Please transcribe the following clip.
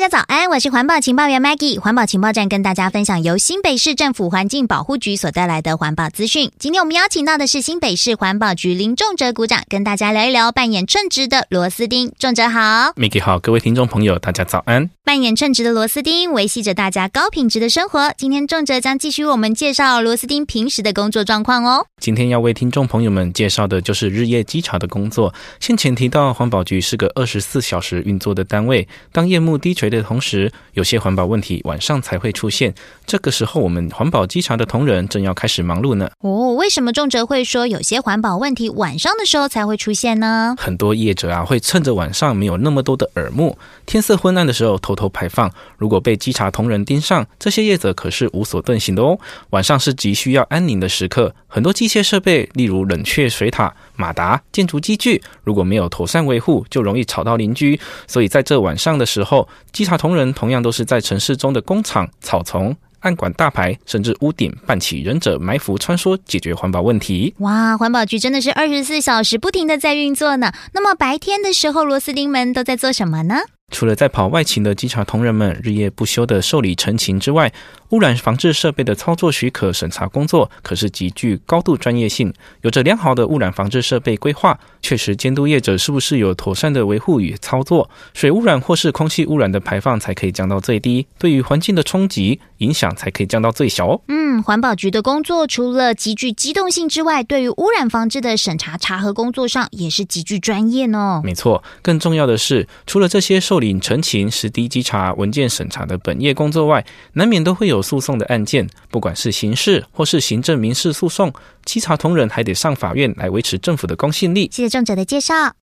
家早安，我是环保情报员 Maggie。环保情报站跟大家分享由新北市政府环境保护局所带来的环保资讯。今天我们邀请到的是新北市环保局林仲哲股长，跟大家聊一聊扮演称职的螺丝钉。仲哲好。 Maggie 好，各位听众朋友大家早安。 扮演称职的螺丝钉，维系着大家高品质的生活。今天仲哲将继续为我们介绍螺丝钉平时的工作状况哦。 今天要为听众朋友们介绍的就是日夜稽查的工作。先前提到环保局是个24小时运作的单位，当夜幕低垂的同时，有些环保问题晚上才会出现，这个时候我们环保稽查的同仁正要开始忙碌呢。 为什么仲哲会说有些环保问题晚上的时候才会出现呢？ 很多业者会趁着晚上没有那么多的耳目，天色昏暗的时候偷偷排放，如果被稽查同仁盯上，这些业者可是无所遁形的哦。晚上是急需要安宁的时刻，很多机械设备例如冷却水塔、马达、建筑机具，如果没有妥善维护，就容易吵到邻居。所以在这晚上的时候，稽查同仁同样都是在城市中的工厂、草丛、暗管大排甚至屋顶扮起忍者埋伏穿梭，解决环保问题。 哇，环保局真的是24小时不停的在运作呢。那么白天的时候，螺丝钉们都在做什么呢？ 除了在跑外勤的稽查同仁们日夜不休的受理陈情之外，污染防治设备的操作许可审查工作可是极具高度专业性，有着良好的污染防治设备规划，确实监督业者是不是有妥善的维护与操作，水污染或是空气污染的排放才可以降到最低，对于环境的冲击影响才可以降到最小哦。 环保局的工作除了极具机动性之外，对于污染防治的审查查核工作上也是极具专业呢。 没错，更重要的是，除了这些受理陈情、实地稽查、文件审查的本业工作外，难免都会有诉讼的案件，不管是刑事或是行政民事诉讼，稽查同仁还得上法院来维持政府的公信力。 谢谢仲哲的介绍。